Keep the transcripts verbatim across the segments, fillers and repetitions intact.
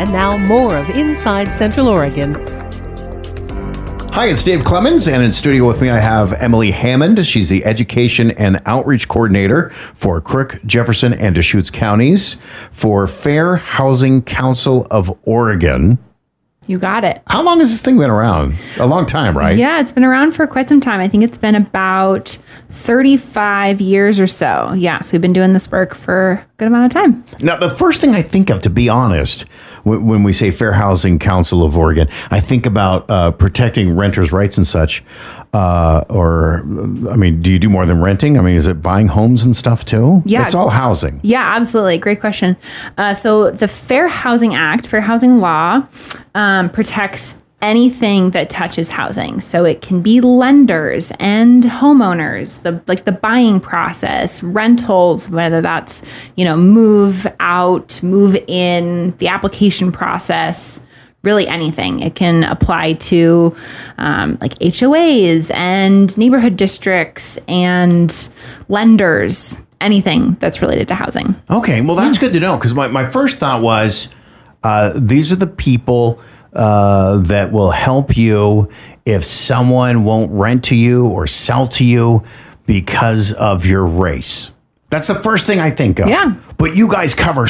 And now more of Inside Central Oregon. Hi, it's Dave Clemens, and in studio with me I have Emily Hammond. She's the Education and Outreach Coordinator for Crook, Jefferson, and Deschutes counties for Fair Housing Council of Oregon. You got it. How long has this thing been around? A long time, right? Yeah, it's been around for quite some time. I think it's been about thirty-five years or so. Yeah, so we've been doing this work for a good amount of time. Now, the first thing I think of, to be honest, when, when we say Fair Housing Council of Oregon, I think about uh, protecting renters' rights and such. Uh, or, I mean, do you do more than renting? I mean, is it buying homes and stuff too? Yeah. It's all housing. Yeah, absolutely. Great question. Uh, so the Fair Housing Act, Fair Housing Law, um, protects anything that touches housing. So it can be lenders and homeowners, the like the buying process, rentals, whether that's, you know, move out, move in, the application process, really anything. It can apply to um, like H O As and neighborhood districts and lenders, anything that's related to housing. Okay, well, that's yeah. good to know, because my, my first thought was uh, these are the people uh, that will help you if someone won't rent to you or sell to you because of your race. That's the first thing I think of. Yeah. But you guys cover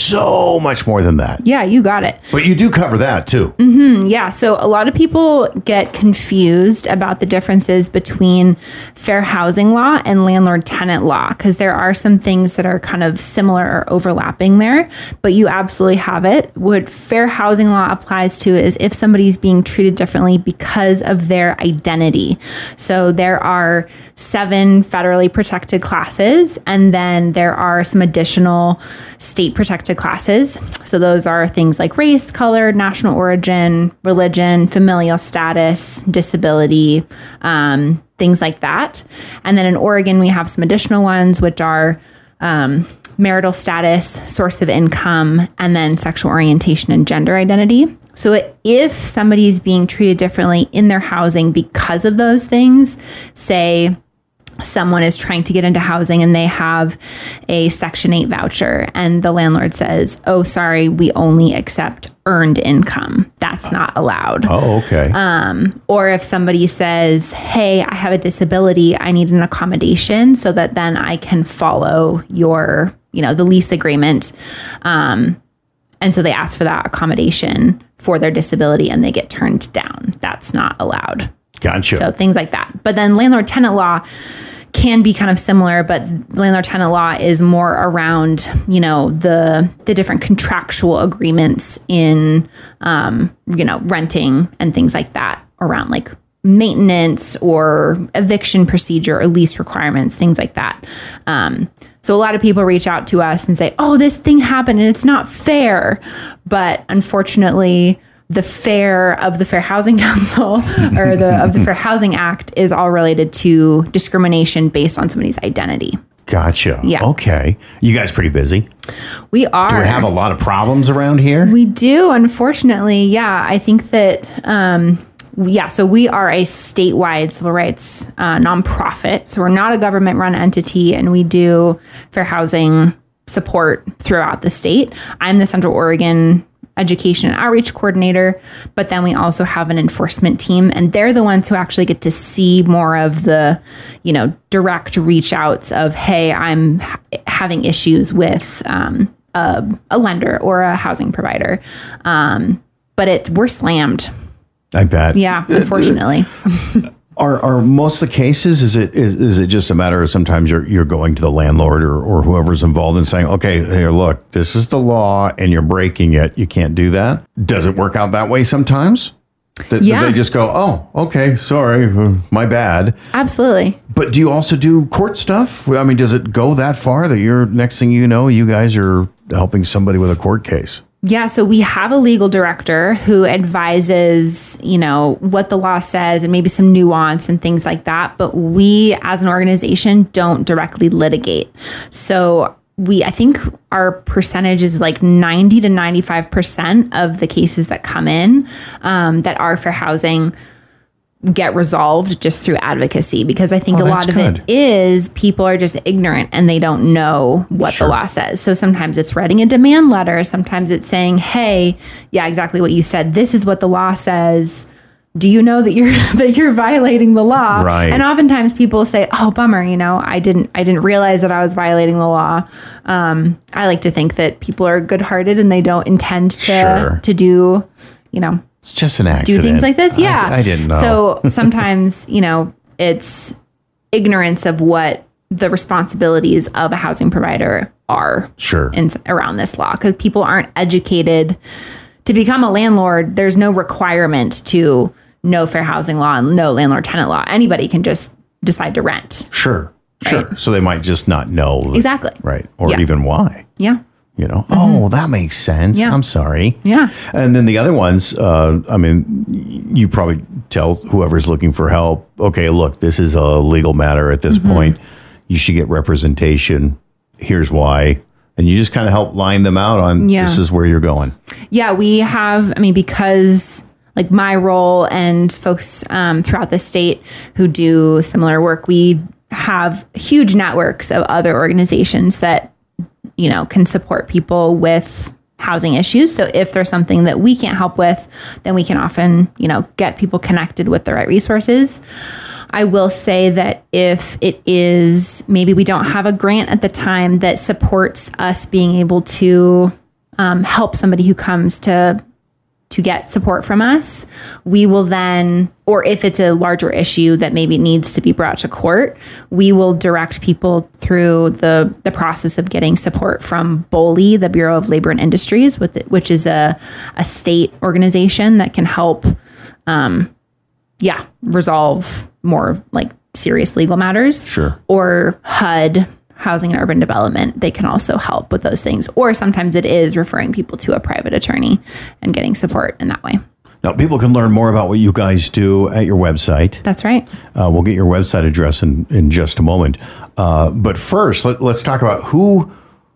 so much more than that. Yeah, you got it. But you do cover that too. Mm-hmm, yeah. So a lot of people get confused about the differences between fair housing law and landlord-tenant law, because there are some things that are kind of similar or overlapping there. But you absolutely have it. What fair housing law applies to is if somebody's being treated differently because of their identity. So there are seven federally protected classes, and then there are some additional state protected classes. So those are things like race, color, national origin, religion, familial status, disability, um, things like that. And then in Oregon, we have some additional ones, which are um, marital status, source of income, and then sexual orientation and gender identity. So if somebody is being treated differently in their housing because of those things, say someone is trying to get into housing and they have a Section eight voucher and the landlord says, oh, sorry, we only accept earned income. That's not allowed. Oh, okay. Um, or if somebody says, hey, I have a disability, I need an accommodation so that then I can follow your, you know, the lease agreement. Um, and so they ask for that accommodation for their disability and they get turned down. That's not allowed. Gotcha. So things like that. But then landlord-tenant law can be kind of similar, but landlord-tenant law is more around, you know, the the different contractual agreements in, um, you know, renting and things like that around like maintenance or eviction procedure or lease requirements, things like that. Um, so a lot of people reach out to us and say, oh, this thing happened and it's not fair. But unfortunately, the fair of the Fair Housing Council or the of the Fair Housing Act is all related to discrimination based on somebody's identity. Gotcha. Yeah. Okay. You guys pretty busy? We are. Do we have a lot of problems around here? We do, unfortunately. Yeah. I think that, um, yeah, so we are a statewide civil rights uh, nonprofit. So we're not a government run entity, and we do fair housing support throughout the state. I'm the Central Oregon Education and Outreach Coordinator, but then we also have an enforcement team, and they're the ones who actually get to see more of the, you know, direct reach outs of, hey, I'm ha- having issues with um, a, a lender or a housing provider. Um, but it's, we're slammed. I bet. Yeah, unfortunately. Are are most of the cases, is it is, is it just a matter of sometimes you're you're going to the landlord or, or whoever's involved and saying, okay, here, look, this is the law and you're breaking it. You can't do that. Does it work out that way sometimes? Th- yeah. They just go, oh, okay, sorry, my bad. Absolutely. But do you also do court stuff? I mean, does it go that far that you're, next thing you know, you guys are helping somebody with a court case? Yeah, so we have a legal director who advises, you know, what the law says and maybe some nuance and things like that. But we, as an organization, don't directly litigate. So we, I think our percentage is like ninety to ninety-five percent of the cases that come in um, that are fair housing. get resolved just through advocacy, because I think Oh, a lot that's of good. it is people are just ignorant and they don't know what Sure. the law says. So sometimes it's writing a demand letter. Sometimes it's saying, hey, yeah, exactly what you said. This is what the law says. Do you know that you're that you're violating the law? Right. And oftentimes people say, "Oh, bummer, you know, I didn't I didn't realize that I was violating the law." Um, I like to think that people are good-hearted and they don't intend to Sure. to do, you know, It's just an do accident. things like this. Yeah, I, I didn't know. So sometimes, you know, it's ignorance of what the responsibilities of a housing provider are. Sure. In, around this law, because people aren't educated. To become a landlord, there's no requirement to know fair housing law and know landlord tenant law. Anybody can just decide to rent. Sure. Sure. Right. So they might just not know. that- Exactly. Right. Or Yeah. even why. Yeah. You know, oh, that makes sense. Yeah. I'm sorry. Yeah. And then the other ones, uh, I mean, you probably tell whoever's looking for help, okay, look, this is a legal matter at this Mm-hmm. point. You should get representation. Here's why. And you just kind of help line them out on Yeah. this is where you're going. Yeah, we have, I mean, because like my role and folks um, throughout the state who do similar work, we have huge networks of other organizations that, you know, can support people with housing issues. So if there's something that we can't help with, then we can often, you know, get people connected with the right resources. I will say that if it is, maybe we don't have a grant at the time that supports us being able to um, help somebody who comes to to get support from us, we will then, or if it's a larger issue that maybe needs to be brought to court, we will direct people through the, the process of getting support from BOLI, the Bureau of Labor and Industries, with it, which is a, a state organization that can help, um, yeah, resolve more like serious legal matters. Sure. Or H U D, Housing and Urban Development, they can also help with those things. Or sometimes it is referring people to a private attorney and getting support in that way. Now, people can learn more about what you guys do at your website. That's right. Uh, we'll get your website address in, in just a moment. Uh, but first, let, let's talk about who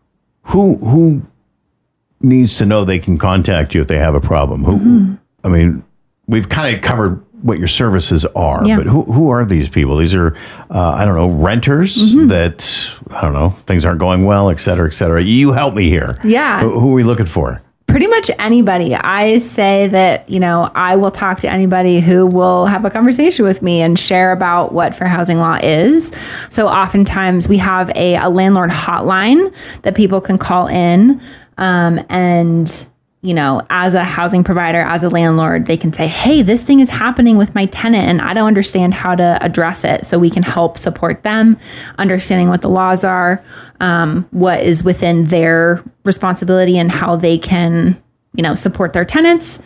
who who needs to know they can contact you if they have a problem. Who, Mm-hmm. I mean, we've kind of covered what your services are, Yeah. but who who are these people? These are, uh, I don't know, renters Mm-hmm. that, I don't know, things aren't going well, et cetera, et cetera. You help me here. Yeah. Who, who are we looking for? Pretty much anybody. I say that, you know, I will talk to anybody who will have a conversation with me and share about what fair housing law is. So oftentimes we have a, a landlord hotline that people can call in um, and you know, as a housing provider, as a landlord, they can say, hey, this thing is happening with my tenant and I don't understand how to address it. So we can help support them, understanding what the laws are, um, what is within their responsibility and how they can, you know, support their tenants.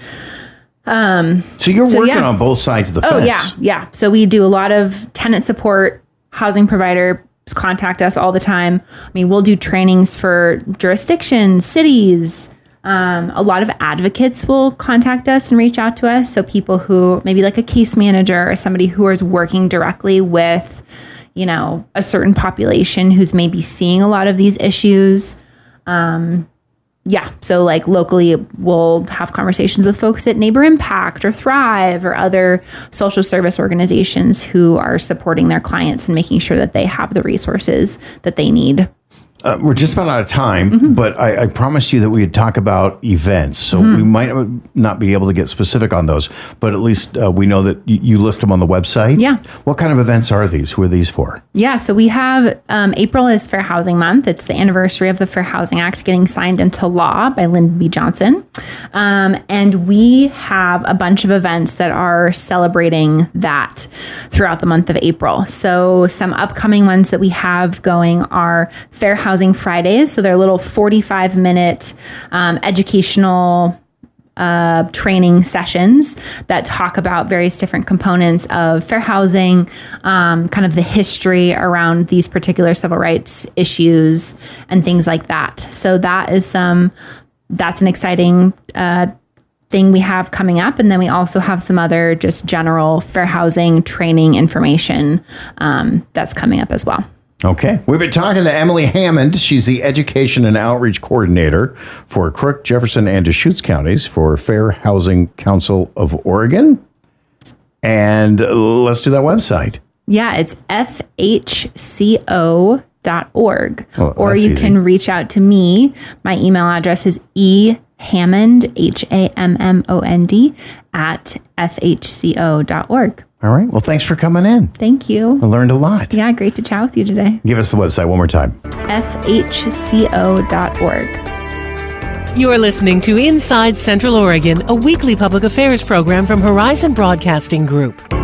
So you're So, working yeah. on both sides of the Oh, fence. yeah. Yeah. So we do a lot of tenant support. Housing providers contact us all the time. I mean, we'll do trainings for jurisdictions, cities. Um, a lot of advocates will contact us and reach out to us. So people who maybe like a case manager or somebody who is working directly with, you know, a certain population who's maybe seeing a lot of these issues. Um, yeah. So like locally we'll have conversations with folks at Neighbor Impact or Thrive or other social service organizations who are supporting their clients and making sure that they have the resources that they need. Uh, we're just about out of time, Mm-hmm. but I, I promised you that we would talk about events. So we might not be able to get specific on those, but at least uh, we know that y- you list them on the website. Yeah. What kind of events are these? Who are these for? Yeah, so we have um, April is Fair Housing Month. It's the anniversary of the Fair Housing Act getting signed into law by Lyndon B. Johnson. Um, and we have a bunch of events that are celebrating that throughout the month of April. So some upcoming ones that we have going are Fair Housing Fridays. So they're little forty-five minute um, educational Uh, training sessions that talk about various different components of fair housing, um, kind of the history around these particular civil rights issues and things like that. So that is some, that's an exciting uh, thing we have coming up. And then we also have some other just general fair housing training information um, that's coming up as well. Okay. We've been talking to Emily Hammond. She's the Education and Outreach Coordinator for Crook, Jefferson, and Deschutes counties for Fair Housing Council of Oregon. And let's do that website. Yeah, it's f h c o dot org. Oh, or that's you easy. can reach out to me. My email address is e hammond, H A M M O N D, at f h c o dot org. All right. Well, thanks for coming in. Thank you. I learned a lot. Yeah, great to chat with you today. Give us the website one more time. f h c o dot org. You're listening to Inside Central Oregon, a weekly public affairs program from Horizon Broadcasting Group.